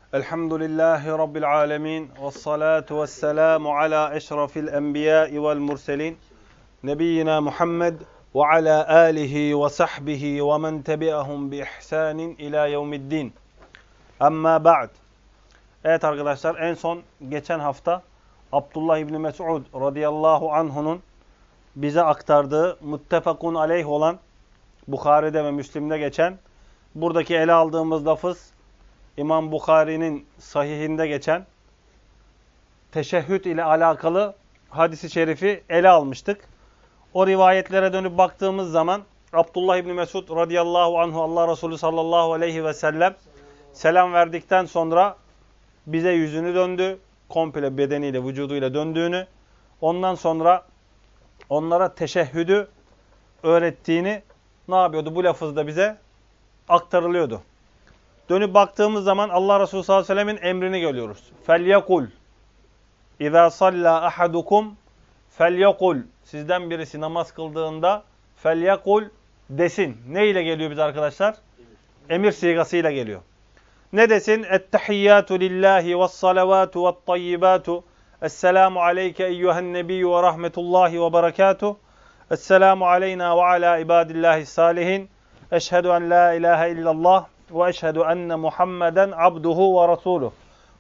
Elhamdülillahi Rabbil alemin. Vessalatu vesselamu ala eşrafil enbiyai vel murselin. Nebiyyina Muhammed ve ala alihi ve sahbihi ve men tebi'ahum bi ihsanin ila yevmiddin. Amma ba'd. Evet arkadaşlar, en son geçen hafta Abdullah İbni Mes'ud radıyallahu anhu'nun bize aktardığı muttefakun aleyh olan Bukhari'de ve Müslim'de geçen buradaki ele aldığımız lafız İmam Bukhari'nin sahihinde geçen teşehhüd ile alakalı hadisi şerifi ele almıştık. O rivayetlere dönüp baktığımız zaman Abdullah İbni Mesud radıyallahu anhu Allah Resulü sallallahu aleyhi ve sellem selam verdikten sonra bize yüzünü döndü. Komple bedeniyle, vücuduyla döndüğünü, ondan sonra onlara teşehhüdü öğrettiğini ne yapıyordu? Bu lafızda bize aktarılıyordu. Dönüp baktığımız zaman Allah Resulü sallallahu aleyhi ve sellemin emrini görüyoruz. فَلْيَقُلْ اِذَا صَلَّى أَحَدُكُمْ فَلْيَقُلْ Sizden birisi namaz kıldığında فَلْيَقُلْ desin. Ne ile geliyor bize arkadaşlar? Emir sigasıyla geliyor. Ne desin? اَتَّحِيَّاتُ لِلّٰهِ وَالصَّلَوَاتُ وَالطَّيِّبَاتُ Esselamu aleyke eyyühen nebiyyü ve rahmetullahi ve berekatuh. Esselamu aleyna ve ala ibadillahi salihin. Eşhedü en la ilahe illallah ve eşhedü enne Muhammeden abduhu ve rasuluh.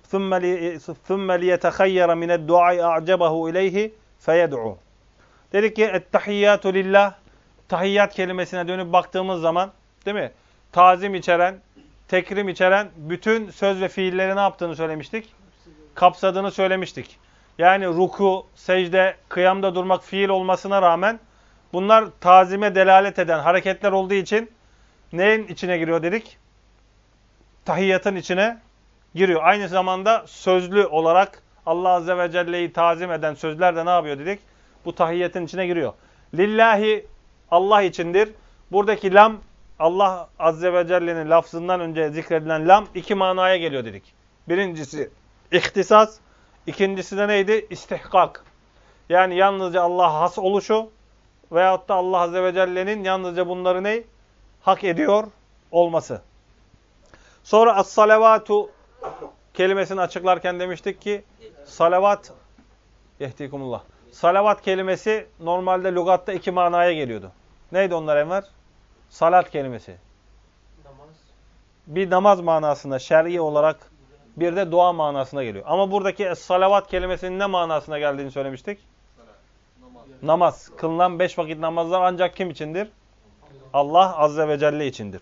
Thumma liyetehayyara mined duai a'cebahu ileyhi feyed'u. Dedik ki ettehiyyatu lillah, tahiyyat kelimesine dönüp baktığımız zaman, değil mi? Tazim içeren, tekrim içeren bütün söz ve fiilleri ne yaptığını söylemiştik? Kapsadığını söylemiştik. Yani ruku, secde, kıyamda durmak fiil olmasına rağmen bunlar tazime delalet eden hareketler olduğu için neyin içine giriyor dedik? Tahiyyatın içine giriyor. Aynı zamanda sözlü olarak Allah Azze ve Celle'yi tazim eden sözler de ne yapıyor dedik? Bu tahiyyatın içine giriyor. Lillahi Allah içindir. Buradaki lam Allah Azze ve Celle'nin lafzından önce zikredilen lam iki manaya geliyor dedik. Birincisi ihtisas, ikincisi de neydi? İstihkak. Yani yalnızca Allah'a has oluşu veyahut da Allah Azze ve Celle'nin yalnızca bunları ne? Hak ediyor olması. Sonra as-salavatu kelimesini açıklarken demiştik ki salavat yehdikumullah. Salavat kelimesi normalde lügatta iki manaya geliyordu. Neydi onlar Enver? Salat kelimesi. Namaz. Bir namaz manasında şer'i olarak bir de dua manasına geliyor. Ama buradaki es-salavat kelimesinin ne manasına geldiğini söylemiştik? Namaz. Kılınan 5 vakit namazlar ancak kim içindir? Allah Azze ve Celle içindir.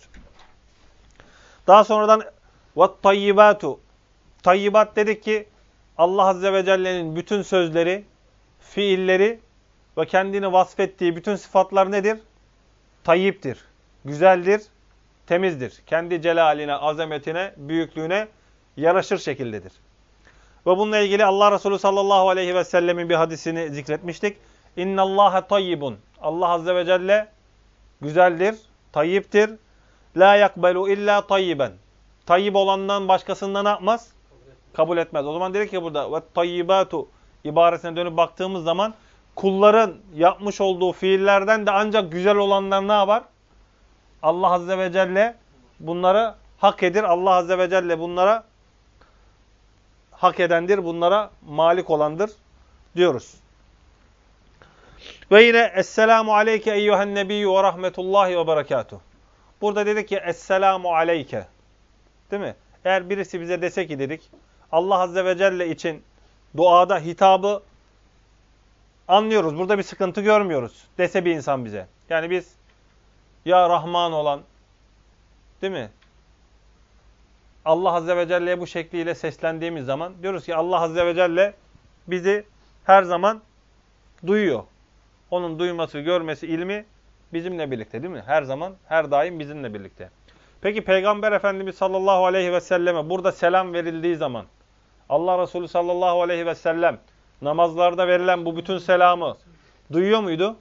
Daha sonradan وَالطَّيِّبَاتُ Tayyibat dedik ki Allah Azze ve Celle'nin bütün sözleri, fiilleri ve kendini vasfettiği bütün sıfatlar nedir? Tayyiptir, güzeldir, temizdir. Kendi celaline, azametine, büyüklüğüne yaraşır şekildedir. Ve bununla ilgili Allah Resulü sallallahu aleyhi ve sellemin bir hadisini zikretmiştik. اِنَّ اللّٰهَ tayyibun. Allah Azze ve Celle güzeldir, tayyiptir. La yakbelu illa tayyiben. Tayyib olandan başkasından ne yapmaz? Kabul etmez. O zaman dedik ki burada ve tayyibatu ibaresine dönüp baktığımız zaman kulların yapmış olduğu fiillerden de ancak güzel olanlar ne yapar? Allah Azze ve Celle bunları hak edir. Allah Azze ve Celle bunlara hak edendir. Bunlara malik olandır diyoruz. Ve yine Esselamu aleyke eyyühen nebiyyü ve rahmetullahi ve berekatuh. Burada dedik ki Esselamu aleyke. Değil mi? Eğer birisi bize dese ki dedik Allah Azze ve Celle için duada hitabı anlıyoruz. Burada bir sıkıntı görmüyoruz. Dese bir insan bize. Yani biz ya Rahman olan, değil mi? Allah Azze ve Celle'ye bu şekliyle seslendiğimiz zaman diyoruz ki Allah Azze ve Celle bizi her zaman duyuyor. Onun duyması, görmesi, ilmi bizimle birlikte, değil mi? Her zaman, her daim bizimle birlikte. Peki Peygamber Efendimiz sallallahu aleyhi ve selleme burada selam verildiği zaman Allah Resulü sallallahu aleyhi ve sellem namazlarda verilen bu bütün selamı duyuyor muydu?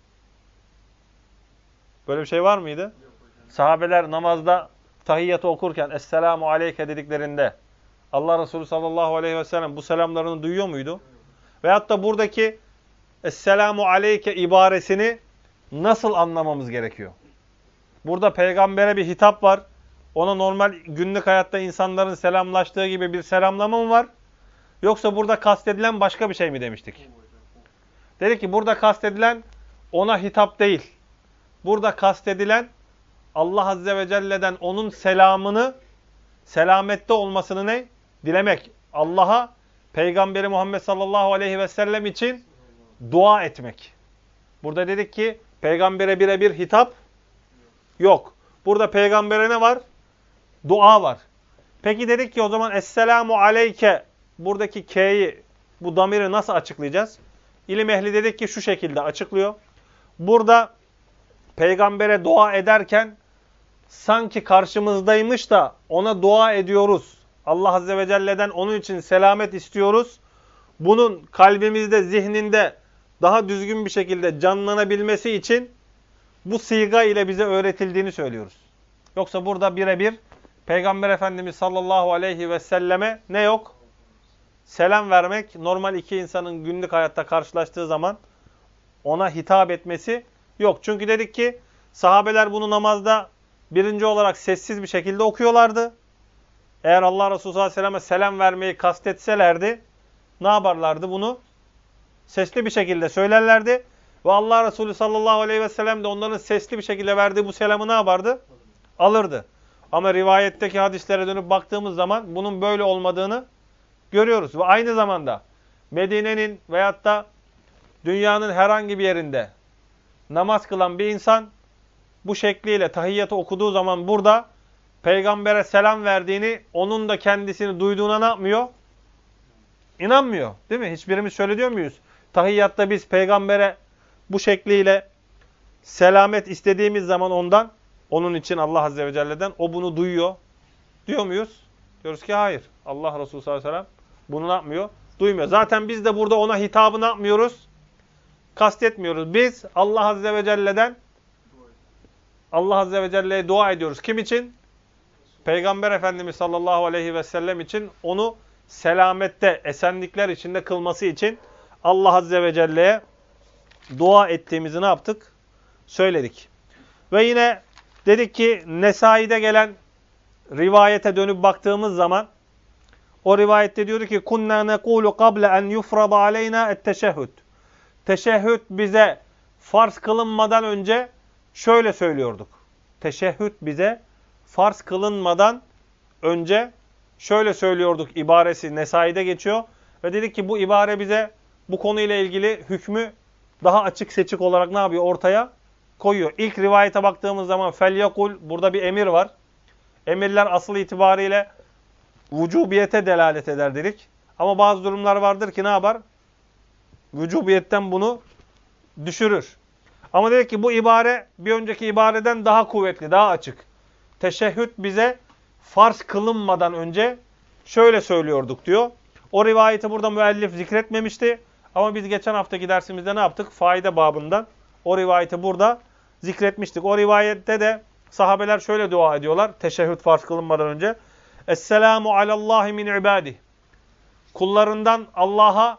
Böyle bir şey var mıydı? Sahabeler namazda tahiyyatı okurken Esselamu aleyke dediklerinde Allah Resulü sallallahu aleyhi ve sellem bu selamlarını duyuyor muydu? Veyahut da buradaki Esselamu aleyke ibaresini nasıl anlamamız gerekiyor? Burada peygambere bir hitap var. Ona normal günlük hayatta insanların selamlaştığı gibi bir selamlama mı var? Yoksa burada kastedilen başka bir şey mi demiştik? Dedi ki burada kastedilen ona hitap değil. Burada kastedilen Allah Azze ve Celle'den onun selamını, selamette olmasını ne? Dilemek. Allah'a, Peygamberi Muhammed sallallahu aleyhi ve sellem için dua etmek. Burada dedik ki peygambere birebir hitap yok. Burada peygambere ne var? Dua var. Peki dedik ki o zaman Esselamu aleyke, buradaki K'yi, bu damiri nasıl açıklayacağız? İlim ehli dedik ki şu şekilde açıklıyor. Burada peygambere dua ederken sanki karşımızdaymış da ona dua ediyoruz. Allah Azze ve Celle'den onun için selamet istiyoruz. Bunun kalbimizde, zihninde daha düzgün bir şekilde canlanabilmesi için bu siga ile bize öğretildiğini söylüyoruz. Yoksa burada birebir Peygamber Efendimiz sallallahu aleyhi ve selleme ne yok? Selam vermek, normal iki insanın günlük hayatta karşılaştığı zaman ona hitap etmesi yok. Çünkü dedik ki sahabeler bunu namazda birinci olarak sessiz bir şekilde okuyorlardı. Eğer Allah Resulü sallallahu aleyhi ve selleme selam vermeyi kastetselerdi ne yaparlardı bunu? Sesli bir şekilde söylerlerdi. Ve Allah Resulü sallallahu aleyhi ve sellem de onların sesli bir şekilde verdiği bu selamı ne yapardı? Alırdı. Ama rivayetteki hadislere dönüp baktığımız zaman bunun böyle olmadığını görüyoruz. Ve aynı zamanda Medine'nin veyahut da dünyanın herhangi bir yerinde namaz kılan bir insan bu şekliyle tahiyyatı okuduğu zaman burada peygambere selam verdiğini, onun da kendisini duyduğuna ne yapmıyor? İnanmıyor. Değil mi? Hiçbirimiz şöyle diyor muyuz? Tahiyyatta biz peygambere bu şekliyle selamet istediğimiz zaman ondan, onun için Allah Azze ve Celle'den o bunu duyuyor. Diyor muyuz? Diyoruz ki hayır. Allah Resulü sallallahu aleyhi ve sellem bunu ne yapmıyor? Duymuyor. Zaten biz de burada ona hitabı ne yapmıyoruz? Kastetmiyoruz. Biz Allah Azze ve Celle'den Allah Azze ve Celle'ye dua ediyoruz. Kim için? Peygamber Efendimiz sallallahu aleyhi ve sellem için, onu selamette, esenlikler içinde kılması için Allah Azze ve Celle'ye dua ettiğimizi ne yaptık? Söyledik. Ve yine dedik ki Nesai'de gelen rivayete dönüp baktığımız zaman o rivayette diyordu ki kunna nekulu qabla en yufrada aleyna etteşehhüd. Teşehhüd bize farz kılınmadan önce şöyle söylüyorduk. Teşehhüd bize farz kılınmadan önce şöyle söylüyorduk ibaresi Nesai'de geçiyor. Ve dedik ki bu ibare bize bu konuyla ilgili hükmü daha açık seçik olarak ne yapıyor? Ortaya koyuyor. İlk rivayete baktığımız zaman felyakul, burada bir emir var. Emirler asıl itibariyle vücubiyete delalet eder dedik. Ama bazı durumlar vardır ki ne yapar? Vücubiyetten bunu düşürür. Ama dedik ki bu ibare bir önceki ibareden daha kuvvetli, daha açık. Teşehhüd bize farz kılınmadan önce şöyle söylüyorduk diyor. O rivayeti burada müellif zikretmemişti. Ama biz geçen haftaki dersimizde ne yaptık? Faide babından o rivayeti burada zikretmiştik. O rivayette de sahabeler şöyle dua ediyorlar. Teşehhüd farz kılınmadan önce. Esselamu alallahi min ibadih. Kullarından Allah'a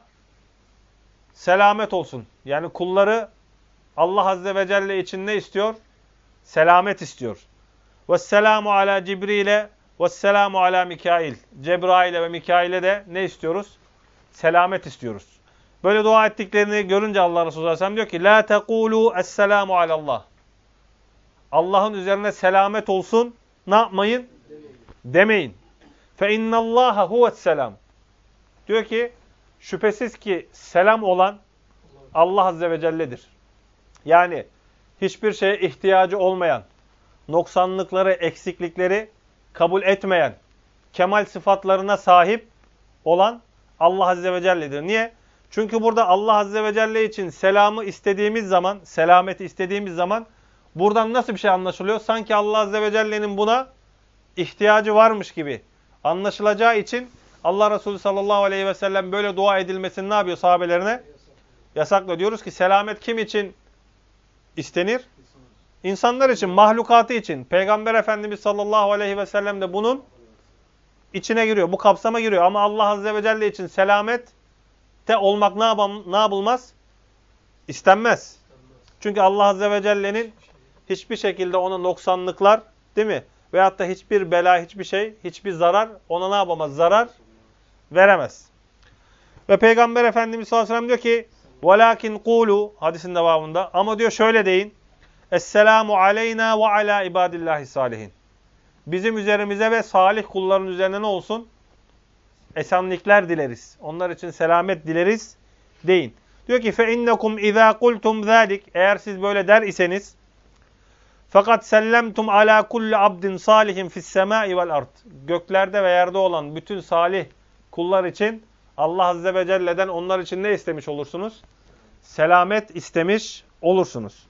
selamet olsun. Yani kulları Allah Azze ve Celle için ne istiyor? Selamet istiyor. Vesselamu ala Cibril'e vesselamu ala Mikail. Cebrail'e ve Mikail'e de ne istiyoruz? Selamet istiyoruz. Böyle dua ettiklerini görünce Allah Resulü Aleyhisselam diyor ki la tekulu esselamu alallah. Allah'ın üzerine selamet olsun. Ne yapmayın? Demeyin. Fe innallaha huve'sselam. Diyor ki şüphesiz ki selam olan Allah Azze ve Celle'dir. Yani hiçbir şeye ihtiyacı olmayan, noksanlıkları, eksiklikleri kabul etmeyen, kemal sıfatlarına sahip olan Allah Azze ve Celle'dir. Niye? Çünkü burada Allah Azze ve Celle için selamı istediğimiz zaman, selameti istediğimiz zaman buradan nasıl bir şey anlaşılıyor? Sanki Allah Azze ve Celle'nin buna ihtiyacı varmış gibi anlaşılacağı için Allah Resulü sallallahu aleyhi ve sellem böyle dua edilmesini ne yapıyor sahabelerine? Yasaklıyor. Diyoruz ki selamet kim için istenir? İnsanlar için, mahlukatı için. Peygamber Efendimiz sallallahu aleyhi ve sellem de bunun içine giriyor. Bu kapsama giriyor. Ama Allah Azze ve Celle için selamette olmak ne yapılmaz? İstenmez. Çünkü Allah Azze ve Celle'nin hiçbir şekilde ona noksanlıklar, değil mi? veyahut da hiçbir bela, hiçbir şey, hiçbir zarar ona ne yapamaz? Zarar veremez. Ve Peygamber Efendimiz sallallahu aleyhi ve sellem diyor ki وَلَاكِنْ قُولُوا hadisin devamında ama diyor şöyle deyin. Esselamu aleyna ve ala ibadillahi salihin. Bizim üzerimize ve salih kulların üzerine ne olsun? Esenlikler dileriz. Onlar için selamet dileriz deyin. Diyor ki فَاِنَّكُمْ اِذَا قُلْتُمْ ذَٰلِكَ eğer siz böyle der iseniz fakat sellemtum ala kulli abdin salihin fis semai vel ard. Göklerde ve yerde olan bütün salih kullar için Allah Azze ve Celle'den onlar için ne istemiş olursunuz? Selamet istemiş olursunuz.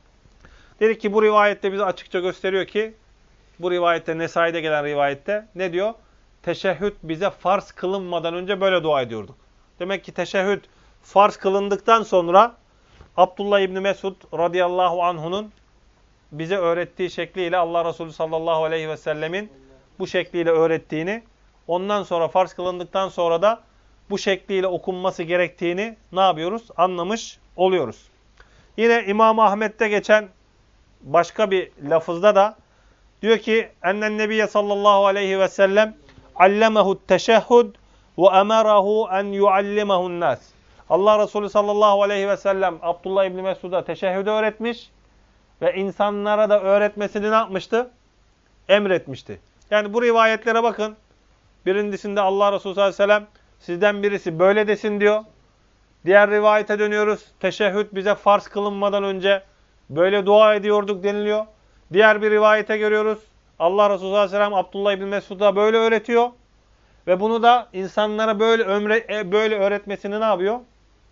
Dedik ki bu rivayette bize açıkça gösteriyor ki bu rivayette Nesai'de gelen rivayette ne diyor? Teşehhüd bize farz kılınmadan önce böyle dua ediyorduk. Demek ki teşehhüd farz kılındıktan sonra Abdullah İbni Mesud radıyallahu anh'unun bize öğrettiği şekliyle Allah Resulü sallallahu aleyhi ve sellemin bu şekliyle öğrettiğini, ondan sonra farz kılındıktan sonra da bu şekliyle okunması gerektiğini ne yapıyoruz? Anlamış oluyoruz. Yine İmam Ahmet'te geçen başka bir lafızda da diyor ki ennen nebiye sallallahu aleyhi ve sellem allemehu teşehhud ve emerahu en yuallimehun nas. Allah Resulü sallallahu aleyhi ve sellem Abdullah İbni Mesud'a teşehhüdü öğretmiş ve insanlara da öğretmesini ne yapmıştı? Emretmişti. Yani bu rivayetlere bakın. Birincisinde Allah Resulü sallallahu aleyhi ve sellem sizden birisi böyle desin diyor. Diğer rivayete dönüyoruz. Teşehhüd bize farz kılınmadan önce böyle dua ediyorduk deniliyor. Diğer bir rivayete görüyoruz. Allah Resulü sallallahu aleyhi ve sellem Abdullah İbni Mesud'a böyle öğretiyor. Ve bunu da insanlara böyle öğretmesini ne yapıyor?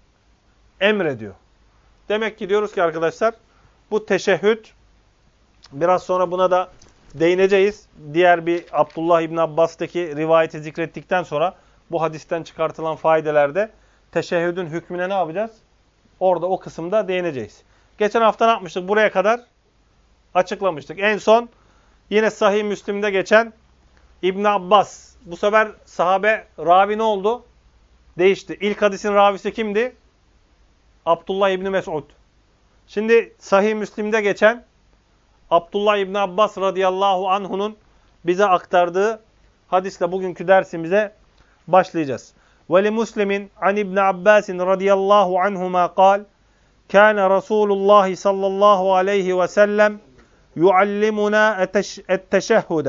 Emrediyor. Demek ki diyoruz ki arkadaşlar bu teşehhüd biraz sonra buna da değineceğiz. Diğer bir Abdullah İbni Abbas'taki rivayeti zikrettikten sonra bu hadisten çıkartılan faydelerde teşehhüdün hükmüne ne yapacağız? Orada o kısımda değineceğiz. Geçen hafta ne yapmıştık? Buraya kadar açıklamıştık. En son yine Sahih Müslim'de geçen İbn Abbas. Bu sefer sahabe ravi ne oldu? Değişti. İlk hadisin ravisi kimdi? Abdullah İbni Mesud. Şimdi Sahih Müslim'de geçen Abdullah İbni Abbas radıyallahu anhu'nun bize aktardığı hadisle bugünkü dersimize başlayacağız. وَلِمُسْلِمٍ عَنْ İbni Abbasin radıyallahu anhuma قال كان رسول الله صلى الله عليه وسلم يعلمنا التشهد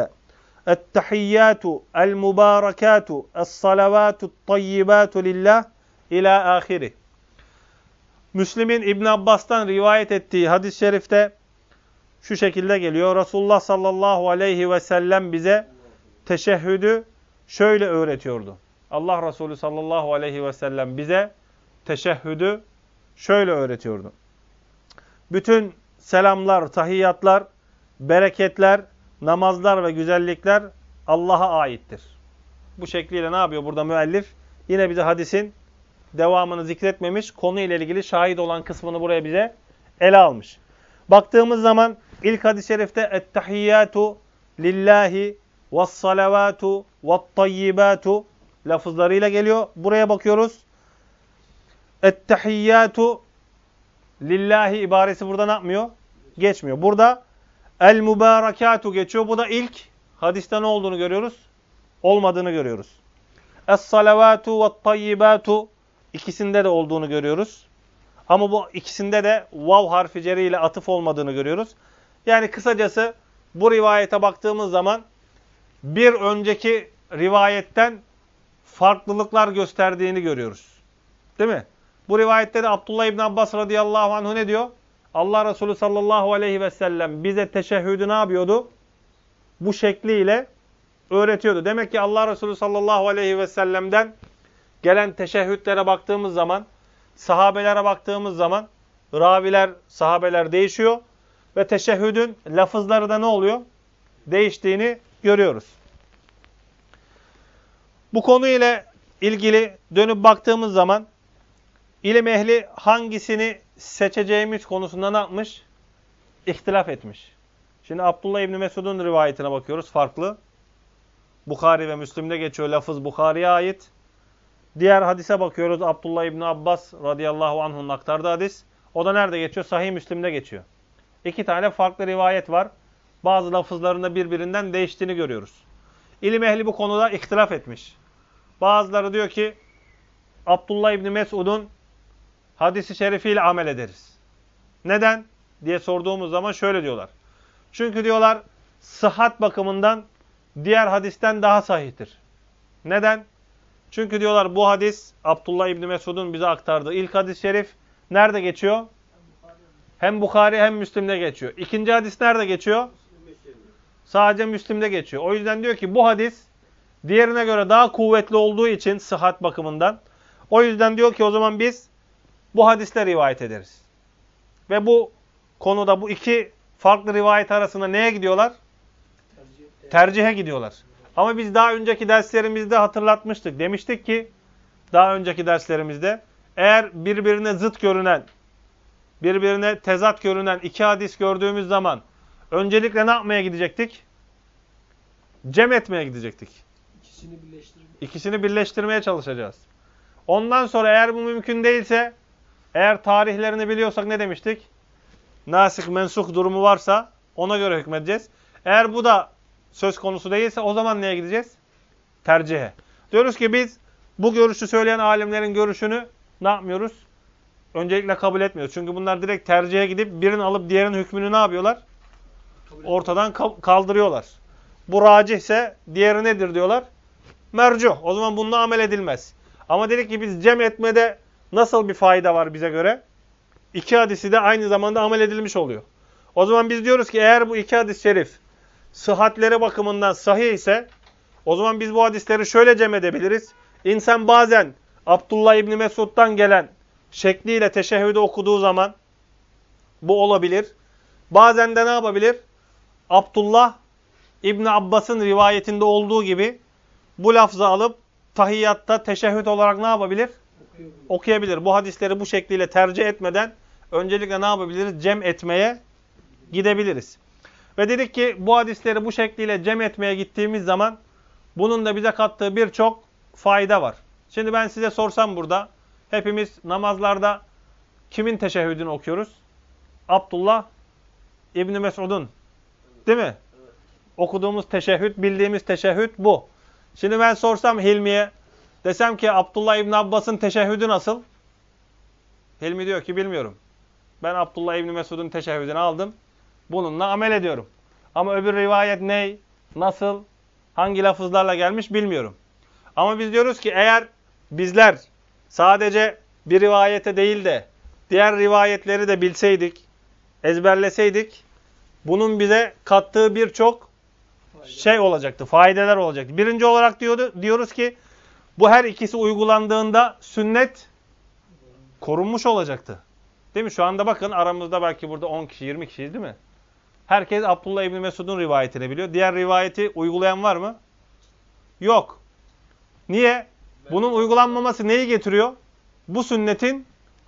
التحيات المباركات الصلوات الطيبات لله إلى آخره. Müslim'in İbn Abbas'tan rivayet ettiği hadis-i şerifte şu şekilde geliyor. Resulullah sallallahu aleyhi ve sellem bize teşehhüdü şöyle öğretiyordu. Allah Resulü sallallahu aleyhi ve sellem bize teşehhüdü şöyle öğretiyordu. Bütün selamlar, tahiyyatlar, bereketler, namazlar ve güzellikler Allah'a aittir. Bu şekliyle ne yapıyor burada müellif? Yine bize hadisin devamını zikretmemiş, konuyla ilgili şahit olan kısmını buraya bize ele almış. Baktığımız zaman ilk hadis-i şerifte ettehiyyatu lillahi ve's-salavatu ve't-tayyibatu lafızlarıyla geliyor. Buraya bakıyoruz. Ettehiyyatu lillahi ibaresi burada ne yapmıyor? Geçmiyor. Burada el-mübarekatu geçiyor. Bu da ilk hadiste ne olduğunu görüyoruz? Olmadığını görüyoruz. Es-salavatu ve't-tayyibatu ikisinde de olduğunu görüyoruz. Ama bu ikisinde de vav harfi ceri ile atıf olmadığını görüyoruz. Yani kısacası bu rivayete baktığımız zaman bir önceki rivayetten farklılıklar gösterdiğini görüyoruz. Değil mi? Bu rivayette de Abdullah İbni Abbas radıyallahu anh ne diyor? Allah Resulü sallallahu aleyhi ve sellem bize teşehhüdü ne yapıyordu? Bu şekliyle öğretiyordu. Demek ki Allah Resulü sallallahu aleyhi ve sellem'den gelen teşehhütlere baktığımız zaman, sahabelere baktığımız zaman raviler, sahabeler değişiyor ve teşehhüdün lafızları da ne oluyor? Değiştiğini görüyoruz. Bu konuyla ilgili dönüp baktığımız zaman ilim ehli hangisini seçeceğimiz konusunda ne yapmış? İhtilaf etmiş. Şimdi Abdullah İbni Mesud'un rivayetine bakıyoruz. Farklı. Bukhari ve Müslim'de geçiyor. Lafız Bukhari'ye ait. Diğer hadise bakıyoruz. Abdullah İbni Abbas radıyallahu anh'un aktardığı hadis. O da nerede geçiyor? Sahih Müslim'de geçiyor. İki tane farklı rivayet var. Bazı lafızlarında birbirinden değiştiğini görüyoruz. İlim ehli bu konuda ihtilaf etmiş. Bazıları diyor ki Abdullah İbni Mesud'un hadisi şerifiyle amel ederiz. Neden diye sorduğumuz zaman şöyle diyorlar. Çünkü diyorlar sıhhat bakımından diğer hadisten daha sahihtir. Neden? Çünkü diyorlar bu hadis Abdullah İbni Mesud'un bize aktardığı ilk hadis-i şerif nerede geçiyor? Hem Bukhari hem Müslim'de geçiyor. İkinci hadis nerede geçiyor? Sadece Müslim'de geçiyor. O yüzden diyor ki bu hadis diğerine göre daha kuvvetli olduğu için sıhhat bakımından. O yüzden diyor ki o zaman biz bu hadisle rivayet ederiz. Ve bu konuda bu iki farklı rivayet arasında neye gidiyorlar? Tercihe gidiyorlar. Ama biz daha önceki derslerimizde hatırlatmıştık. Demiştik ki daha önceki derslerimizde eğer birbirine zıt görünen, birbirine tezat görünen iki hadis gördüğümüz zaman öncelikle ne yapmaya gidecektik? Cem etmeye gidecektik. İkisini birleştirmeye çalışacağız. Ondan sonra eğer bu mümkün değilse, eğer tarihlerini biliyorsak ne demiştik? Nasih mensuh durumu varsa ona göre hükmedeceğiz. Eğer bu da söz konusu değilse o zaman neye gideceğiz? Tercihe. Diyoruz ki biz bu görüşü söyleyen alimlerin görüşünü ne yapmıyoruz? Öncelikle kabul etmiyoruz. Çünkü bunlar direkt tercihe gidip birini alıp diğerinin hükmünü ne yapıyorlar? Ortadan kaldırıyorlar. Bu racih ise diğeri nedir diyorlar? Mercuh. O zaman bununla amel edilmez. Ama dedik ki biz cem etmede nasıl bir fayda var bize göre? İki hadisi de aynı zamanda amel edilmiş oluyor. O zaman biz diyoruz ki eğer bu iki hadis-i şerif sıhhatleri bakımından sahih ise o zaman biz bu hadisleri şöyle cem edebiliriz. İnsan bazen Abdullah İbni Mesud'dan gelen şekliyle teşehhüdü okuduğu zaman bu olabilir. Bazen de ne yapabilir? Abdullah İbni Abbas'ın rivayetinde olduğu gibi bu lafzı alıp tahiyyatta teşehhüd olarak ne yapabilir? Okuyabilir. Bu hadisleri bu şekliyle tercih etmeden öncelikle ne yapabiliriz? Cem etmeye gidebiliriz. Ve dedik ki bu hadisleri bu şekliyle cem etmeye gittiğimiz zaman bunun da bize kattığı birçok fayda var. Şimdi ben size sorsam burada hepimiz namazlarda kimin teşehhüdünü okuyoruz? Abdullah İbni Mesud'un. Değil mi? Evet. Okuduğumuz teşehhüd, bildiğimiz teşehhüd bu. Şimdi ben sorsam Hilmi'ye, desem ki Abdullah İbni Abbas'ın teşehhüdü nasıl? Hilmi diyor ki bilmiyorum. Ben Abdullah İbni Mesud'un teşehhüdünü aldım. Bununla amel ediyorum. Ama öbür rivayet ne? Nasıl? Hangi lafızlarla gelmiş bilmiyorum. Ama biz diyoruz ki eğer bizler sadece bir rivayete değil de diğer rivayetleri de bilseydik, ezberleseydik bunun bize kattığı birçok şey olacaktı, faydeler olacaktı. Birinci olarak diyoruz ki bu her ikisi uygulandığında sünnet korunmuş olacaktı. Değil mi? Şu anda bakın aramızda belki burada 10 kişi, 20 kişiyiz değil mi? Herkes Abdullah İbni Mesud'un rivayetini biliyor. Diğer rivayeti uygulayan var mı? Yok. Niye? Bunun uygulanmaması neyi getiriyor? Bu sünnetin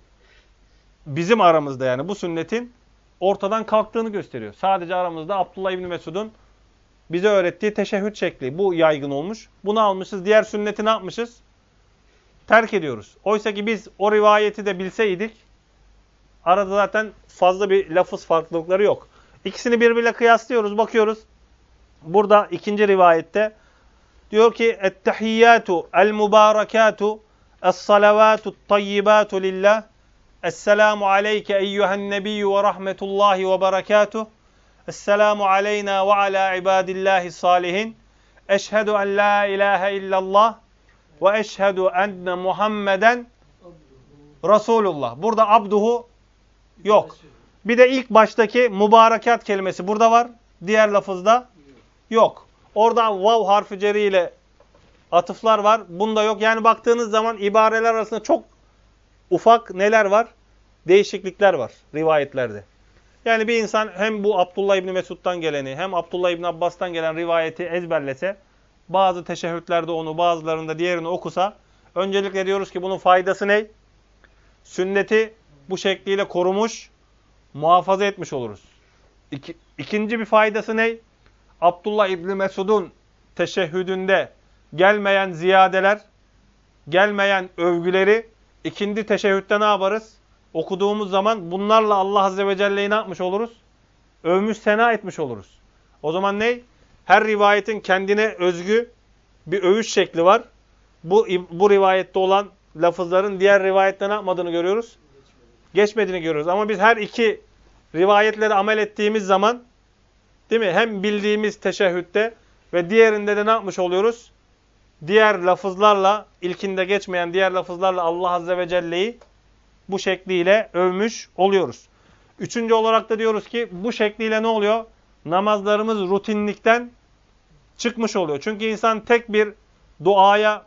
bizim aramızda yani bu sünnetin ortadan kalktığını gösteriyor. Sadece aramızda Abdullah İbni Mesud'un bize öğrettiği teşehhüd şekli. Bu yaygın olmuş. Bunu almışız. Diğer sünneti ne yapmışız? Terk ediyoruz. Oysa ki biz o rivayeti de bilseydik arada zaten fazla bir lafız farklılıkları yok. İkisini birbiriyle kıyaslıyoruz. Bakıyoruz. Burada ikinci rivayette diyor ki ettehiyyatu el-mübarekatu es-salavatu tayyibatu lillah Esselamu aleyke eyyühen nebiyyü ve rahmetullahi ve berekatuh. Esselamu aleyna ve ala ibadillahi salihin. Eşhedü en la ilahe illallah ve eşhedü enne Muhammeden Resulullah. Burada abduhu yok. Bir de ilk baştaki mübarekat kelimesi burada var. Diğer lafızda yok. Orada vav harfi ceri ile atıflar var. Bunda yok. Yani baktığınız zaman ibareler arasında çok ufak neler var? Değişiklikler var rivayetlerde. Yani bir insan hem bu Abdullah İbni Mesud'dan geleni hem Abdullah İbni Abbas'tan gelen rivayeti ezberlese, bazı teşehhütlerde onu bazılarında diğerini okusa, öncelikle diyoruz ki bunun faydası ne? Sünneti bu şekliyle korumuş, muhafaza etmiş oluruz. İkinci bir faydası ne? Abdullah İbni Mesud'un teşehhüdünde gelmeyen ziyadeler, gelmeyen övgüleri ikinci teşehhütte ne yaparız? Okuduğumuz zaman bunlarla Allah Azze ve Celle'yi ne yapmış oluruz? Övmüş, sena etmiş oluruz. O zaman ne? Her rivayetin kendine özgü bir övüş şekli var. Bu rivayette olan lafızların diğer rivayette ne yapmadığını görüyoruz? Geçmediğini görüyoruz. Ama biz her iki rivayetlere amel ettiğimiz zaman, değil mi? Hem bildiğimiz teşehhütte ve diğerinde de ne yapmış oluyoruz? Diğer lafızlarla, ilkinde geçmeyen diğer lafızlarla Allah Azze ve Celle'yi bu şekliyle övmüş oluyoruz. Üçüncü olarak da diyoruz ki bu şekliyle ne oluyor? Namazlarımız rutinlikten çıkmış oluyor. Çünkü insan tek bir duaya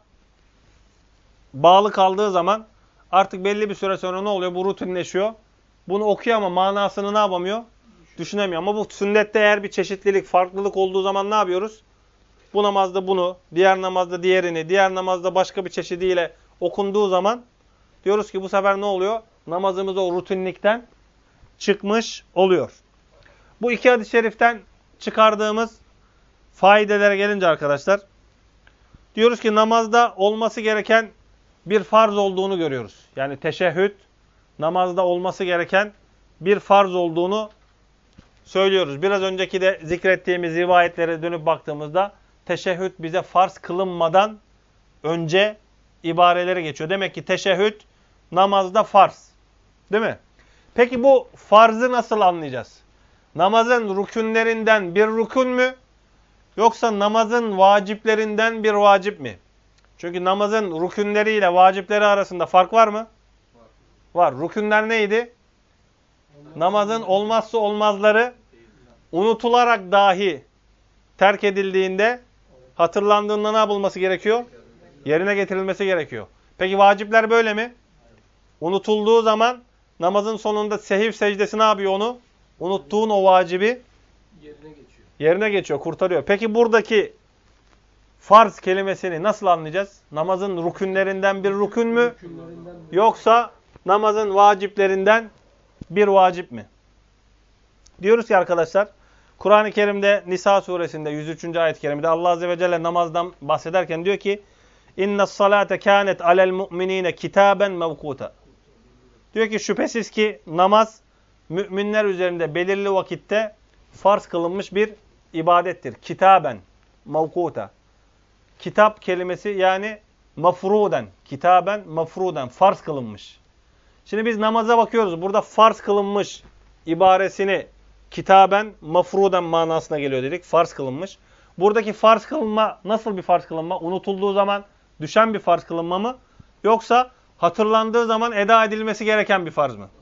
bağlı kaldığı zaman artık belli bir süre sonra ne oluyor? Bu rutinleşiyor. Bunu okuyor ama manasını ne yapamıyor? Düşünemiyor. Ama bu sünnette eğer bir çeşitlilik, farklılık olduğu zaman ne yapıyoruz? Bu namazda bunu, diğer namazda diğerini, diğer namazda başka bir çeşidiyle okunduğu zaman diyoruz ki bu sefer ne oluyor? Namazımız o rutinlikten çıkmış oluyor. Bu iki hadis-i şeriften çıkardığımız faidelere gelince arkadaşlar, diyoruz ki namazda olması gereken bir farz olduğunu görüyoruz. Yani teşehhüd, namazda olması gereken bir farz olduğunu söylüyoruz. Biraz önceki de zikrettiğimiz rivayetlere dönüp baktığımızda teşehhüd bize farz kılınmadan önce ibareleri geçiyor. Demek ki teşehhüd namazda farz. Değil mi? Peki bu farzı nasıl anlayacağız? Namazın rükünlerinden bir rükün mü? Yoksa namazın vaciplerinden bir vacip mi? Çünkü namazın rükünleriyle vacipleri arasında fark var mı? Var. Rükünler neydi? Namazın olmazsa olmazları unutularak dahi terk edildiğinde hatırlandığında ne yapılması gerekiyor? Yerine getirilmesi gerekiyor. Peki vacipler böyle mi? Unutulduğu zaman namazın sonunda sehiv secdesi ne yapıyor onu? Unuttuğun o vacibi yerine geçiyor, kurtarıyor. Peki buradaki farz kelimesini nasıl anlayacağız? Namazın rükünlerinden bir rükün mü? Yoksa namazın vaciplerinden bir vacip mi? Diyoruz ki arkadaşlar, Kur'an-ı Kerim'de Nisa suresinde 103. ayet-i kerimede Allah Azze ve Celle namazdan bahsederken diyor ki İnne salate kânet alel mu'minîne kitâben mevkûta. Diyor ki şüphesiz ki namaz müminler üzerinde belirli vakitte farz kılınmış bir ibadettir. Kitaben, mevkûta. Kitap kelimesi yani mafruden, kitaben, mafruden, farz kılınmış. Şimdi biz namaza bakıyoruz. Burada farz kılınmış ibaresini kitaben, mafruden manasına geliyor dedik. Farz kılınmış. Buradaki farz kılınma nasıl bir farz kılınma? Unutulduğu zaman düşen bir farz kılınma mı? Yoksa hatırlandığı zaman eda edilmesi gereken bir farz mı?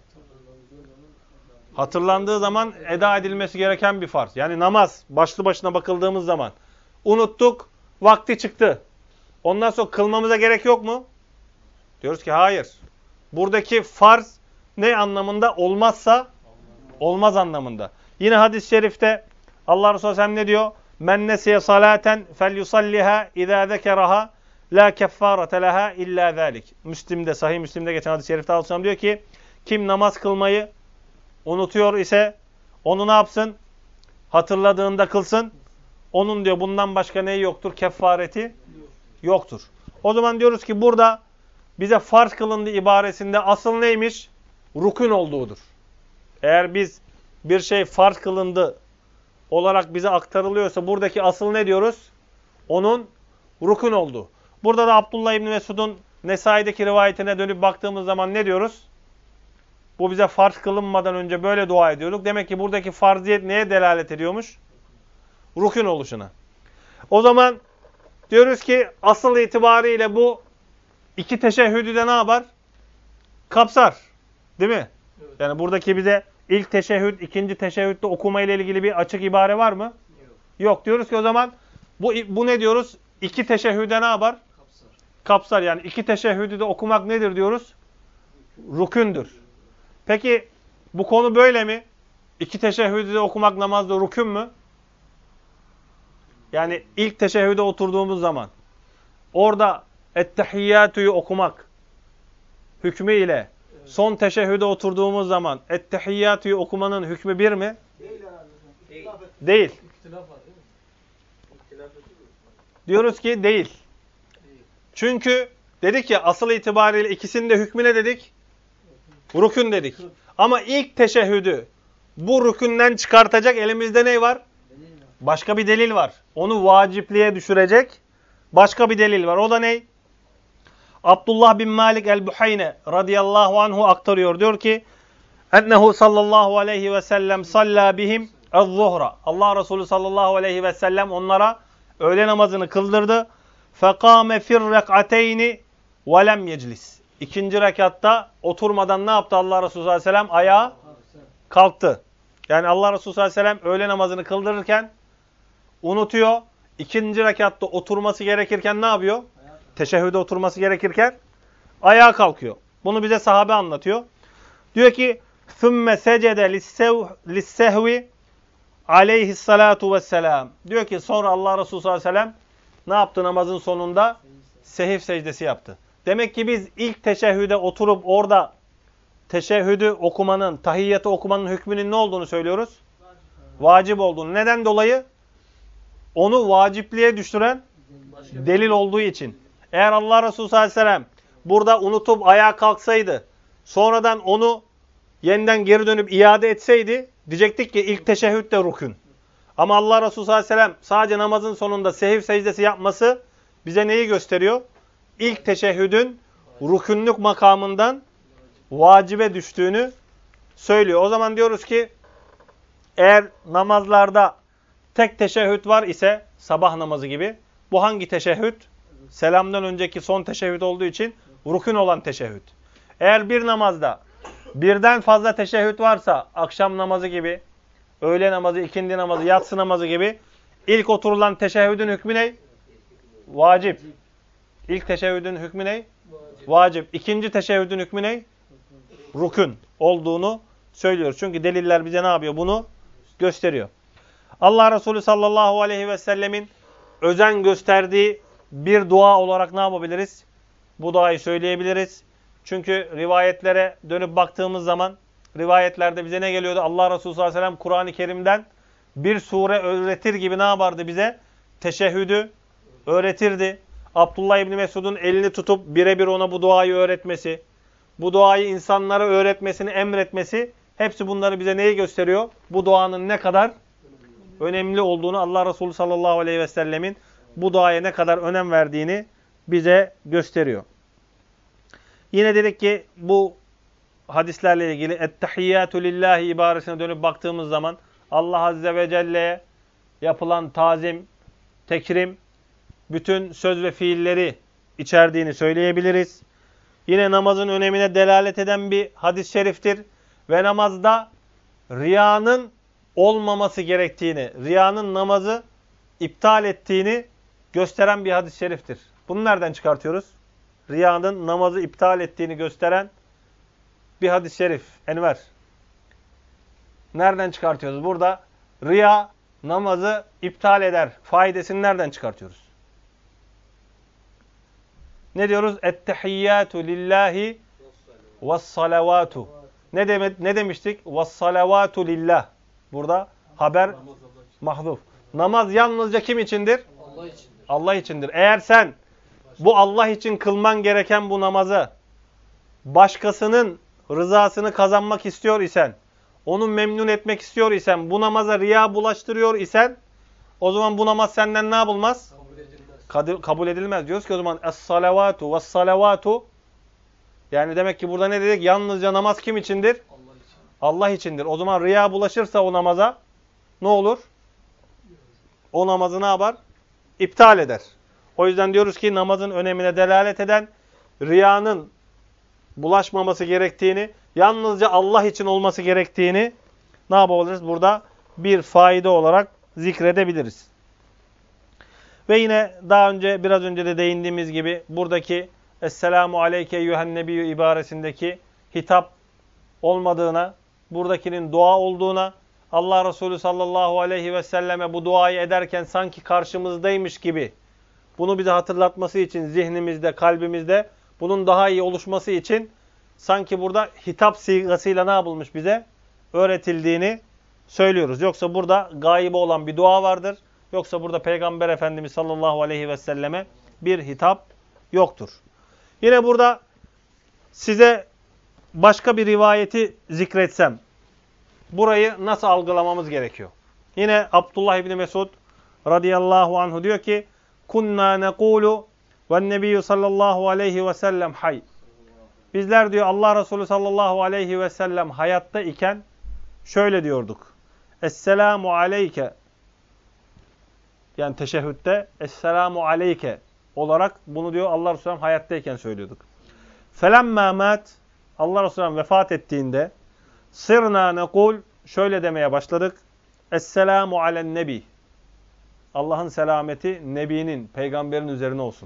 Hatırlandığı zaman eda edilmesi gereken bir farz. Yani namaz başlı başına bakıldığımız zaman unuttuk, vakti çıktı. Ondan sonra kılmamıza gerek yok mu? Diyoruz ki hayır. Buradaki farz ne anlamında? Olmazsa olmaz anlamında. Yine hadis-i şerifte Allah Resulü Sellem ne diyor? Men nesiye salaten felyusalliha izâ zekeraha la keffârete leha illa zâlik. Müslim'de, Sahih Müslim'de geçen hadis-i şerifte Allah Resulü diyor ki kim namaz kılmayı unutuyor ise onu ne yapsın? Hatırladığında kılsın. Onun diyor bundan başka neyi yoktur? Keffareti yoktur. O zaman diyoruz ki burada bize farz kılındı ibaresinde asıl neymiş? Rukun olduğudur. Eğer biz bir şey farz kılındı olarak bize aktarılıyorsa buradaki asıl ne diyoruz? Onun rukun olduğu. Burada da Abdullah İbni Mesud'un Nesai'deki rivayetine dönüp baktığımız zaman ne diyoruz? Bu bize farz kılınmadan önce böyle dua ediyorduk. Demek ki buradaki farziyet neye delalet ediyormuş? Rukun oluşuna. O zaman diyoruz ki asıl itibariyle bu iki teşehhüdü de ne yapar? Kapsar. Değil mi? Evet. Yani buradaki bize ilk teşehhüd, ikinci teşehhüdde okuma ile ilgili bir açık ibare var mı? Yok. Yok. Diyoruz ki o zaman bu ne diyoruz? İki teşehhüde ne yapar? Kapsar. Kapsar. Yani iki teşehhüdü de okumak nedir diyoruz? Rükündür. Peki bu konu böyle mi? İki teşehhüdü de okumak namazda rükün mü? Yani ilk teşehhüde oturduğumuz zaman orada ettehiyyatü'yü okumak hükmü ile son teşehhüde oturduğumuz zaman ettehiyyatü'yü okumanın hükmü bir mi? Değil. Diyoruz ki değil. Çünkü dedik ya asıl itibariyle ikisinin de hükmü ne dedik? Rükün dedik. Ama ilk teşehhüdü bu rükünden çıkartacak elimizde ne var? Başka bir delil var. Onu vacipliğe düşürecek başka bir delil var. O da ne? Abdullah bin Malik el-Buhayne radıyallahu anhu aktarıyor. Diyor ki ennehu sallallahu aleyhi ve sellem salla bihim az-zuhra. Allah Resulü sallallahu aleyhi ve sellem onlara öğle namazını kıldırdı. Fekâme fir rek'ateyni ve lem yeclis. İkinci rekatta oturmadan ne yaptı Allah Resulü sallallahu aleyhi ve sellem? Ayağa kalktı. Yani Allah Resulü sallallahu aleyhi ve sellem öğle namazını kıldırırken unutuyor. İkinci rekatta oturması gerekirken ne yapıyor? Teşehhüde oturması gerekirken ayağa kalkıyor. Bunu bize sahabe anlatıyor. Diyor ki ثُمَّ سَجَدَ لِلسَّهْوِ aleyhissalatu vesselam. Diyor ki sonra Allah Resulü sallallahu aleyhi ve sellem ne yaptı namazın sonunda? Sehiv secdesi yaptı. Demek ki biz ilk teşehhüde oturup orada teşehhüdü okumanın, tahiyyatı okumanın hükmünün ne olduğunu söylüyoruz? Vacip olduğunu. Neden dolayı? Onu vacipliğe düşüren delil olduğu için. Eğer Allah Resulü sallallahu aleyhi ve sellem burada unutup ayağa kalksaydı, sonradan onu yeniden geri dönüp iade etseydi, diyecektik ki ilk teşehhüd de rukun. Ama Allah Resulü sallallahu aleyhi ve sellem sadece namazın sonunda sehiv secdesi yapması bize neyi gösteriyor? İlk teşehhüdün rukunluk makamından vacibe düştüğünü söylüyor. O zaman diyoruz ki eğer namazlarda tek teşehhüd var ise sabah namazı gibi, bu hangi teşehhüd? Selamdan önceki son teşehhüd olduğu için rukun olan teşehhüd. Eğer bir namazda birden fazla teşehhüd varsa akşam namazı gibi, öğle namazı, ikindi namazı, yatsı namazı gibi ilk oturulan teşehhüdün hükmü ne? Vacip. İlk teşehhüdün hükmü ne? Vacip. İkinci teşehhüdün hükmü ne? Rukun olduğunu söylüyoruz. Çünkü deliller bize ne yapıyor? Bunu gösteriyor. Allah Resulü sallallahu aleyhi ve sellemin özen gösterdiği bir dua olarak ne yapabiliriz? Bu duayı söyleyebiliriz. Çünkü rivayetlere dönüp baktığımız zaman rivayetlerde bize ne geliyordu? Allah Resulü sallallahu aleyhi ve sellem Kur'an-ı Kerim'den bir sure öğretir gibi ne yapardı bize? Teşehhüdü öğretirdi. Abdullah İbni Mesud'un elini tutup birebir ona bu duayı öğretmesi, bu duayı insanlara öğretmesini emretmesi, hepsi bunları bize neyi gösteriyor? Bu duanın ne kadar önemli olduğunu, Allah Resulü sallallahu aleyhi ve sellemin bu duaya ne kadar önem verdiğini bize gösteriyor. Yine dedik ki bu hadislerle ilgili ettehiyyatü lillahi ibaresine dönüp baktığımız zaman Allah Azze ve Celle'ye yapılan tazim, tekrim, bütün söz ve fiilleri içerdiğini söyleyebiliriz. Yine namazın önemine delalet eden bir hadis-i şeriftir. Ve namazda riyanın olmaması gerektiğini, riyanın namazı iptal ettiğini gösteren bir hadis-i şeriftir. Bunu nereden çıkartıyoruz? Riyanın namazı iptal ettiğini gösteren bir hadis-i şerif. Enver. Nereden çıkartıyoruz? Burada riya namazı iptal eder. Faydasını nereden çıkartıyoruz? Ne diyoruz? Ettehiyyatü lillahi ve's-salavatu. Ne demiştik? Ve's-salavatu lillah. Burada haber mahduf. Namaz yalnızca kim içindir? Allah içindir. Allah içindir. Eğer sen bu Allah için kılman gereken bu namazı başkasının rızasını kazanmak istiyor isen, onu memnun etmek istiyor isen, bu namaza riya bulaştırıyor isen, o zaman bu namaz senden ne yapılmaz? Kabul edilmez. Diyoruz ki o zaman es-salavatu ve's-salavatu, yani demek ki burada ne dedik? Yalnızca namaz kim içindir? Allah için. Allah içindir. O zaman riya bulaşırsa o namaza ne olur? O namazı ne yapar? İptal eder. O yüzden diyoruz ki namazın önemine delalet eden riyanın bulaşmaması gerektiğini, yalnızca Allah için olması gerektiğini ne yapabiliriz? Burada bir faide olarak zikredebiliriz. Ve yine biraz önce de değindiğimiz gibi buradaki Esselamu aleyke eyyühen nebiyyü ibaresindeki hitap olmadığına, buradakinin dua olduğuna, Allah Resulü sallallahu aleyhi ve selleme bu duayı ederken sanki karşımızdaymış gibi bunu bize hatırlatması için zihnimizde, kalbimizde bunun daha iyi oluşması için sanki burada hitap sigasıyla ne yapılmış bize? Öğretildiğini söylüyoruz. Yoksa burada gaybe olan bir dua vardır. Yoksa burada Peygamber Efendimiz sallallahu aleyhi ve selleme bir hitap yoktur. Yine burada size başka bir rivayeti zikretsem, burayı nasıl algılamamız gerekiyor? Yine Abdullah İbni Mesud radıyallahu anhu diyor ki kunna nekulu ve nebiyyü sallallahu aleyhi ve sellem hay. Bizler diyor Allah Resulü sallallahu aleyhi ve sellem hayatta iken şöyle diyorduk. Esselamu aleyke, yani teşehhütte Esselamu aleyke olarak bunu diyor Allah Resulü hayattayken söylüyorduk. Felemmâ mât, Allah Resulü vefat ettiğinde sırnâ nekul, şöyle demeye başladık. Esselamu alen nebi. Allah'ın selameti Nebi'nin, peygamberin üzerine olsun.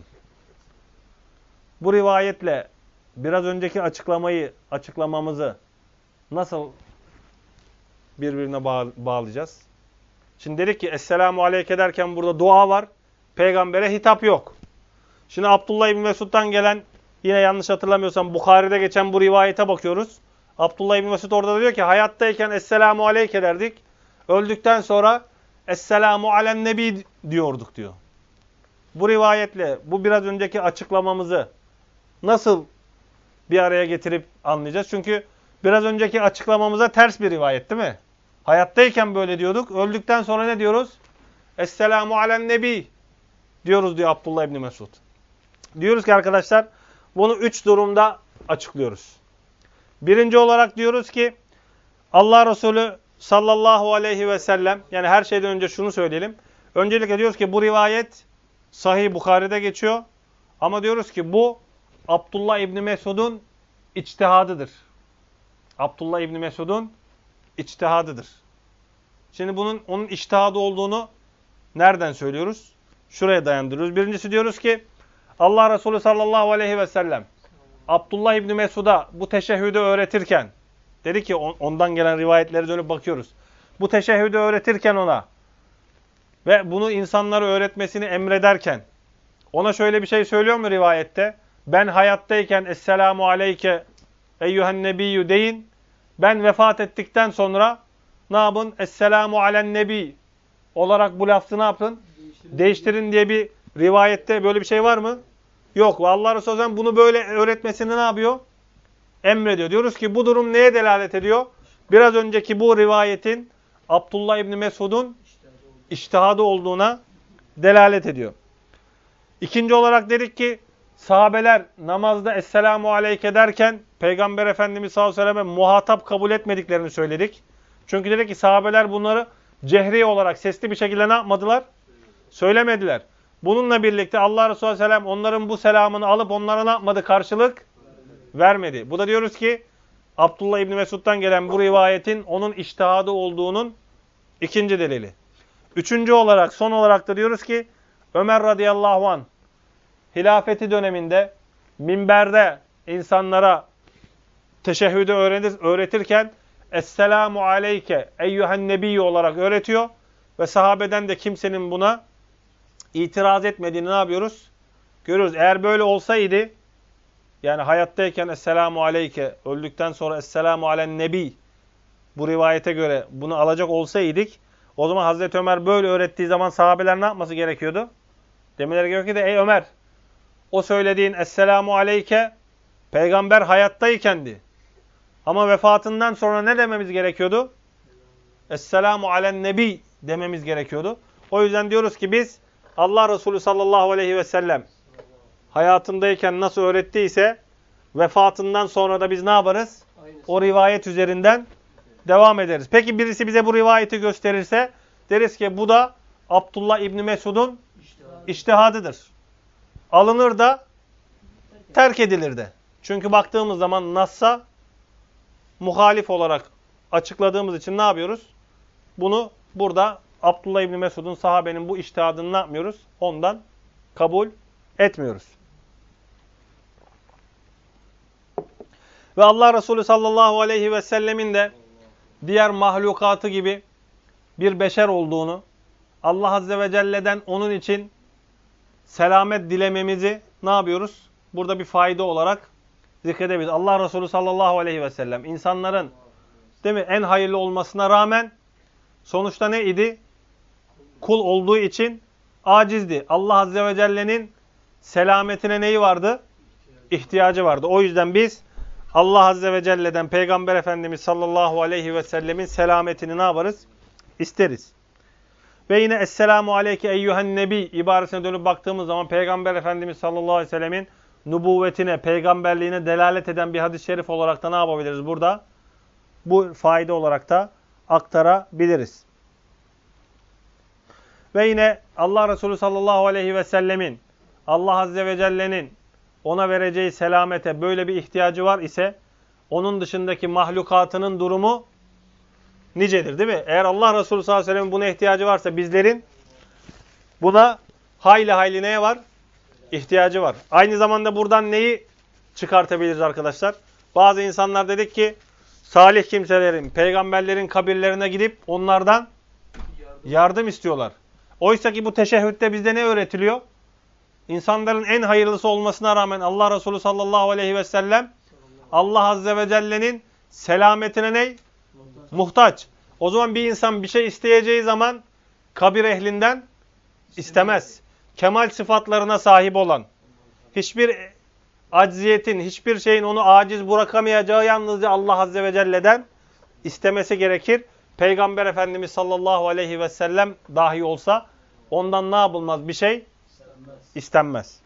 Bu rivayetle biraz önceki açıklamamızı nasıl birbirine bağlayacağız? Şimdi dedik ki Esselamu aleyke derken burada dua var. Peygambere hitap yok. Şimdi Abdullah İbni Mesud'dan gelen, yine yanlış hatırlamıyorsam Bukhari'de geçen bu rivayete bakıyoruz. Abdullah İbni Mesud orada diyor ki hayattayken Esselamu aleyke derdik. Öldükten sonra Esselamu alen nebi diyorduk diyor. Bu rivayetle bu biraz önceki açıklamamızı nasıl bir araya getirip anlayacağız? Çünkü biraz önceki açıklamamıza ters bir rivayet değil mi? Hayattayken böyle diyorduk. Öldükten sonra ne diyoruz? Esselamu alen nebi diyoruz diyor Abdullah İbni Mesud. Diyoruz ki arkadaşlar bunu 3 durumda açıklıyoruz. Birinci olarak diyoruz ki Allah Resulü sallallahu aleyhi ve sellem, yani her şeyden önce şunu söyleyelim. Öncelikle diyoruz ki bu rivayet Sahih Bukhari'de geçiyor. Ama diyoruz ki bu Abdullah İbni Mesud'un içtihadıdır. Abdullah İbni Mesud'un içtihadıdır. Şimdi bunun onun içtihadı olduğunu nereden söylüyoruz? Şuraya dayandırıyoruz. Birincisi diyoruz ki Allah Resulü sallallahu aleyhi ve sellem Abdullah İbni Mesud'a bu teşehhüdü öğretirken, dedi ki ondan gelen rivayetlere dönüp bakıyoruz. Bu teşehhüdü öğretirken ona ve bunu insanlara öğretmesini emrederken ona şöyle bir şey söylüyor mu rivayette? Ben hayattayken Esselamu aleyke eyyühen nebiyyü deyin. Ben vefat ettikten sonra ne yapın? Esselamu alen nebi olarak bu lafzı ne yapın? Değiştirin diye bir rivayette böyle bir şey var mı? Yok. Allah Resulü bunu böyle öğretmesini ne yapıyor? Emrediyor. Diyoruz ki bu durum neye delalet ediyor? Biraz önceki bu rivayetin Abdullah İbni Mesud'un içtihadı olduğuna delalet ediyor. İkinci olarak dedik ki sahabeler namazda Esselamu aleyke derken Peygamber Efendimiz sallallahu aleyhi ve sellem'e muhatap kabul etmediklerini söyledik. Çünkü dedik ki sahabeler bunları cehri olarak sesli bir şekilde ne yapmadılar? Söylemediler. Bununla birlikte Allah Resulü sallallahu aleyhi ve sellem onların bu selamını alıp onlara ne yapmadı? Karşılık vermedi. Bu da diyoruz ki Abdullah İbni Mesud'dan gelen bu rivayetin onun içtihadı olduğunun ikinci delili. Üçüncü olarak, son olarak da diyoruz ki Ömer radıyallahu anh hilafeti döneminde minberde insanlara teşehhüdü öğretirken Esselamu aleyke eyyühen nebiyyü olarak öğretiyor ve sahabeden de kimsenin buna itiraz etmediğini ne yapıyoruz? Görüyoruz. Eğer böyle olsaydı, yani hayattayken Esselamu aleyke, öldükten sonra Esselamu alen nebi, bu rivayete göre bunu alacak olsaydık, o zaman Hazreti Ömer böyle öğrettiği zaman sahabeler ne yapması gerekiyordu? Demeleri gerekiyor ki ey Ömer, o söylediğin Esselamu aleyke peygamber hayattaykendi. Ama vefatından sonra ne dememiz gerekiyordu? Esselamu alen nebi dememiz gerekiyordu. O yüzden diyoruz ki biz Allah Resulü sallallahu aleyhi ve sellem hayatındayken nasıl öğrettiyse vefatından sonra da biz ne yaparız? O rivayet üzerinden devam ederiz. Peki birisi bize bu rivayeti gösterirse deriz ki bu da Abdullah İbni Mesud'un içtihadıdır. Alınır da terk edilir de. Çünkü baktığımız zaman Nass'a muhalif olarak açıkladığımız için ne yapıyoruz? Bunu burada Abdullah İbni Mesud'un, sahabenin bu içtihadını ne yapmıyoruz? Ondan kabul etmiyoruz. Ve Allah Resulü sallallahu aleyhi ve sellemin de diğer mahlukatı gibi bir beşer olduğunu, Allah Azze ve Celle'den onun için selamet dilememizi ne yapıyoruz? Burada bir fayda olarak zikredebiliriz. Allah Resulü sallallahu aleyhi ve sellem insanların değil mi, en hayırlı olmasına rağmen sonuçta ne idi? Kul olduğu için acizdi. Allah Azze ve Celle'nin selametine neyi vardı? İhtiyacı vardı. O yüzden biz Allah Azze ve Celle'den Peygamber Efendimiz sallallahu aleyhi ve sellemin selametini ne yaparız? İsteriz. Ve yine Esselamu aleyke eyyühen nebi ibaresine dönüp baktığımız zaman Peygamber Efendimiz sallallahu aleyhi ve sellemin nübüvvetine, peygamberliğine delalet eden bir hadis-i şerif olarak da ne yapabiliriz burada? Bu fayda olarak da aktarabiliriz. Ve yine Allah Resulü sallallahu aleyhi ve sellemin, Allah Azze ve Celle'nin ona vereceği selamete böyle bir ihtiyacı var ise, onun dışındaki mahlukatının durumu nicedir değil mi? Eğer Allah Resulü sallallahu aleyhi ve sellem'in buna ihtiyacı varsa bizlerin buna hayli hayli neye var? İhtiyacı var. Aynı zamanda buradan neyi çıkartabiliriz arkadaşlar? Bazı insanlar dedik ki salih kimselerin, peygamberlerin kabirlerine gidip onlardan yardım istiyorlar. Oysa ki bu teşehhütte bizde ne öğretiliyor? İnsanların en hayırlısı olmasına rağmen Allah Resulü sallallahu aleyhi ve sellem Allah Azze ve Celle'nin selametine ne? Muhtaç. O zaman bir insan bir şey isteyeceği zaman kabir ehlinden istemez. Kemal sıfatlarına sahip olan, hiçbir acziyetin, hiçbir şeyin onu aciz bırakamayacağı yalnızca Allah Azze ve Celle'den istemesi gerekir. Peygamber Efendimiz sallallahu aleyhi ve sellem dahi olsa ondan ne yapılmaz? Bir şey istenmez.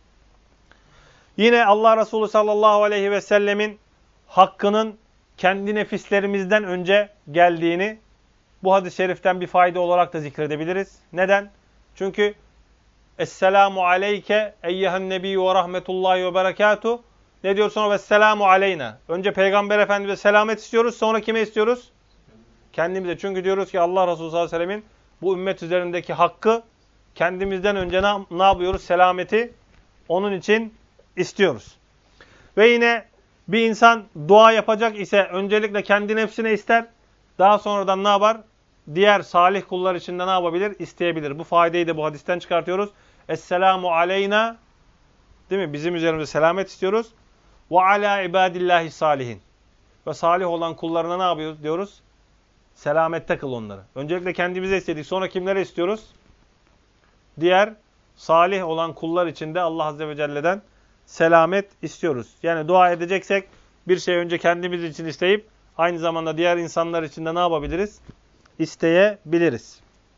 Yine Allah Resulü sallallahu aleyhi ve sellemin hakkının kendi nefislerimizden önce geldiğini bu hadis-i şeriften bir fayda olarak da zikredebiliriz. Neden? Çünkü Esselamu aleyke eyyühen nebiyyü ve rahmetullahi ve berekatuhu. Ne diyor sonra? Vesselamu aleyna. Önce Peygamber Efendimiz'e selamet istiyoruz. Sonra kime istiyoruz? Kendimize. Çünkü diyoruz ki Allah Resulü sallallahu aleyhi ve sellemin bu ümmet üzerindeki hakkı kendimizden önce ne yapıyoruz? Selameti onun için istiyoruz. Ve yine bir insan dua yapacak ise öncelikle kendi nefsine ister. Daha sonradan ne yapar? Diğer salih kullar için de ne yapabilir? İsteyebilir. Bu faydayı da bu hadisten çıkartıyoruz. Esselamu aleyna. Değil mi? Bizim üzerimize selamet istiyoruz. Ve ala ibadillahi salihin. Ve salih olan kullarına ne yapıyoruz diyoruz? Selamette kıl onları. Öncelikle kendimize istedik. Sonra kimlere istiyoruz? Diğer salih olan kullar için de Allah Azze ve Celle'den selamet istiyoruz. Yani dua edeceksek bir şey önce kendimiz için isteyip aynı zamanda diğer insanlar için de ne yapabiliriz? İsteyebiliriz.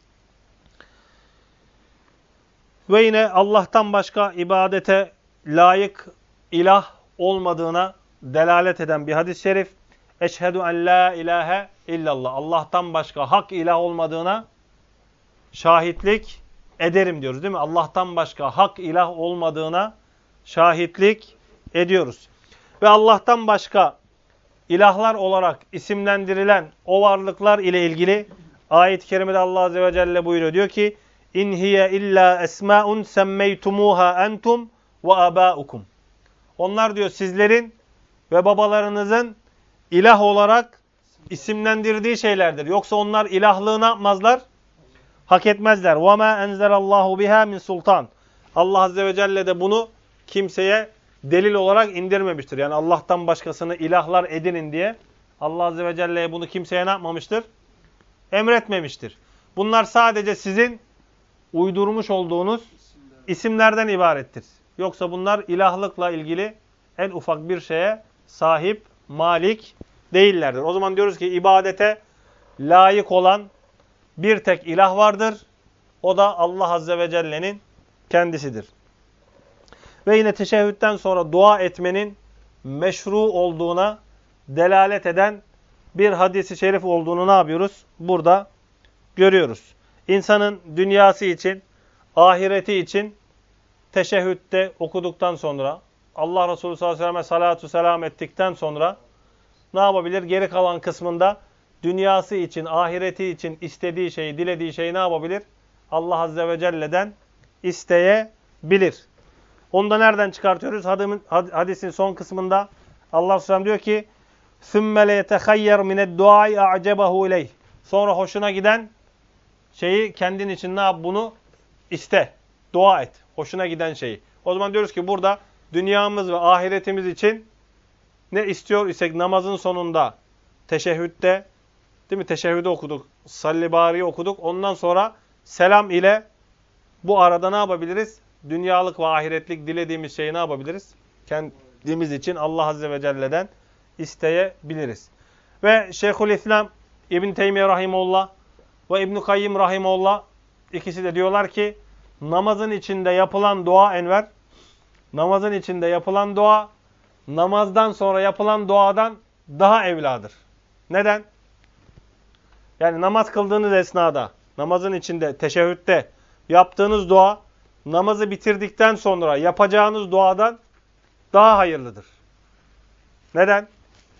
Ve yine Allah'tan başka ibadete layık ilah olmadığına delalet eden bir hadis-i şerif. Eşhedü en la ilahe illallah. Allah'tan başka hak ilah olmadığına şahitlik ederim diyoruz değil mi? Allah'tan başka hak ilah olmadığına şahitlik ediyoruz. Ve Allah'tan başka ilahlar olarak isimlendirilen o varlıklar ile ilgili ayet-i kerimede Allah Azze ve Celle buyuruyor. Diyor ki İn hiye illa esma'un semmeytumuha entum ve abaukum. Onlar diyor sizlerin ve babalarınızın ilah olarak isimlendirdiği şeylerdir. Yoksa onlar ilahlığı ne yapmazlar? Hak etmezler. وَمَا اَنْزَلَ اللّٰهُ بِهَا مِنْ sultan. Allah Azze ve Celle de bunu kimseye delil olarak indirmemiştir. Yani Allah'tan başkasını ilahlar edinin diye Allah Azze ve Celle'ye bunu kimseye ne yapmamıştır? Emretmemiştir. Bunlar sadece sizin uydurmuş olduğunuz isimlerden ibarettir. Yoksa bunlar ilahlıkla ilgili en ufak bir şeye sahip, malik değillerdir. O zaman diyoruz ki ibadete layık olan bir tek ilah vardır. O da Allah Azze ve Celle'nin kendisidir. Ve yine teşehhütten sonra dua etmenin meşru olduğuna delalet eden bir hadis-i şerif olduğunu ne yapıyoruz? Burada görüyoruz. İnsanın dünyası için, ahireti için teşehhütte okuduktan sonra, Allah Resulü sallallahu aleyhi ve selleme salatu selam ettikten sonra ne yapabilir? Geri kalan kısmında dünyası için, ahireti için istediği şeyi, dilediği şeyi ne yapabilir? Allah Azze ve Celle'den isteyebilir. Onu da nereden çıkartıyoruz? Hadisin son kısmında Allah Resulü diyor ki ثُمَّ لَيَتَخَيَّرْ مِنَ الدُّعَاءِ أَعْجَبَهُ اِلَيْهِ. Sonra hoşuna giden şeyi kendin için ne yap? Bunu iste. Dua et. Hoşuna giden şeyi. O zaman diyoruz ki burada dünyamız ve ahiretimiz için ne istiyor isek namazın sonunda, teşehhütte, değil mi? Teşehhüdü okuduk. Salli bari'yi okuduk. Ondan sonra selam ile bu arada ne yapabiliriz? Dünyalık ve ahiretlik dilediğimiz şeyi ne yapabiliriz? Kendimiz için Allah Azze ve Celle'den isteyebiliriz. Ve Şeyhülislam İbn Teymiye Rahimullah ve İbn Kayyim Rahimullah İkisi de diyorlar ki namazın içinde yapılan dua Enver, namazın içinde yapılan dua namazdan sonra yapılan duadan daha evladır. Neden? Yani namaz kıldığınız esnada, namazın içinde, teşehhütte yaptığınız dua namazı bitirdikten sonra yapacağınız duadan daha hayırlıdır. Neden?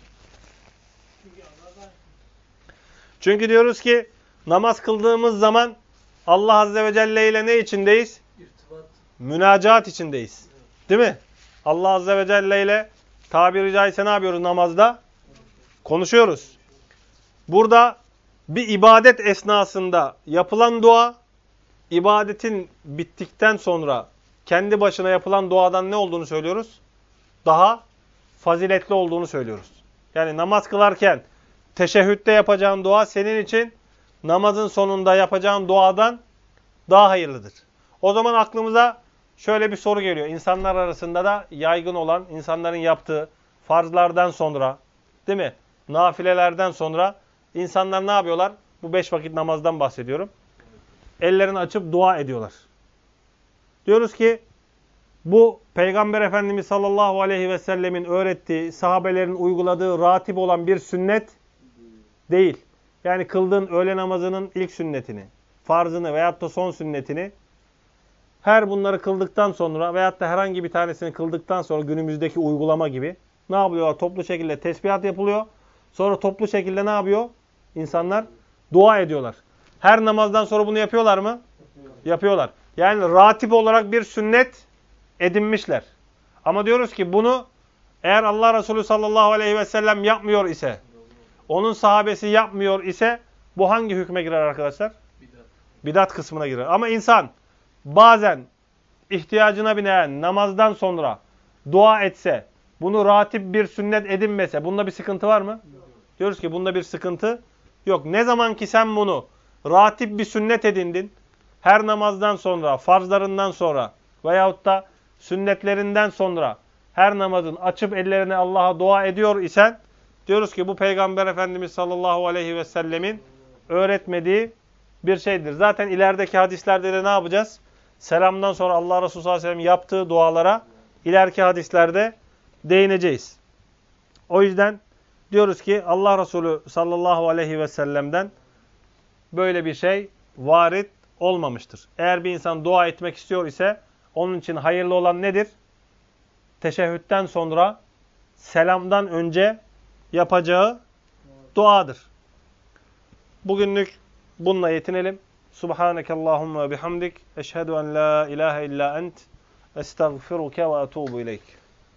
Çünkü diyoruz ki namaz kıldığımız zaman Allah Azze ve Celle ile ne içindeyiz? İrtibat. Münacaat içindeyiz. Değil mi? Allah Azze ve Celle ile tabiri caizse ne yapıyoruz namazda? Konuşuyoruz. Burada bir ibadet esnasında yapılan dua, ibadetin bittikten sonra kendi başına yapılan duadan ne olduğunu söylüyoruz? Daha faziletli olduğunu söylüyoruz. Yani namaz kılarken teşehhütte yapacağın dua senin için namazın sonunda yapacağın duadan daha hayırlıdır. O zaman aklımıza şöyle bir soru geliyor. İnsanlar arasında da yaygın olan, insanların yaptığı farzlardan sonra, değil mi? Nafilelerden sonra insanlar ne yapıyorlar? Bu 5 vakit namazdan bahsediyorum. Ellerini açıp dua ediyorlar. Diyoruz ki bu Peygamber Efendimiz sallallahu aleyhi ve sellemin öğrettiği, sahabelerin uyguladığı ratip olan bir sünnet değil. Yani kıldığın öğle namazının ilk sünnetini, farzını veyahut da son sünnetini her bunları kıldıktan sonra veyahut da herhangi bir tanesini kıldıktan sonra günümüzdeki uygulama gibi ne yapıyorlar? Toplu şekilde tesbihat yapılıyor. Sonra toplu şekilde ne yapıyor? İnsanlar dua ediyorlar. Her namazdan sonra bunu yapıyorlar mı? Yapıyorlar. Yani ratip olarak bir sünnet edinmişler. Ama diyoruz ki bunu eğer Allah Resulü sallallahu aleyhi ve sellem yapmıyor ise, onun sahabesi yapmıyor ise bu hangi hükme girer arkadaşlar? Bidat kısmına girer. Ama insan bazen ihtiyacına binaen namazdan sonra dua etse, bunu ratip bir sünnet edinmese bunda bir sıkıntı var mı? Diyoruz ki bunda bir sıkıntı yok. Ne zaman ki sen bunu ratip bir sünnet edindin, her namazdan sonra, farzlarından sonra veyahut da sünnetlerinden sonra her namazın açıp ellerini Allah'a dua ediyor isen diyoruz ki bu Peygamber Efendimiz sallallahu aleyhi ve sellemin öğretmediği bir şeydir. Zaten ilerideki hadislerde de ne yapacağız? Selamdan sonra Allah Resulü sallallahu aleyhi ve sellem yaptığı dualara ileriki hadislerde değineceğiz. O yüzden diyoruz ki Allah Resulü sallallahu aleyhi ve sellem'den böyle bir şey varit olmamıştır. Eğer bir insan dua etmek istiyor ise onun için hayırlı olan nedir? Teşehhütten sonra selamdan önce yapacağı duadır. Bugünlük bununla yetinelim. Subhanekallahumma bihamdik. Eşhedü en la ilahe illa ent. Estağfiruke ve etubu ileyk.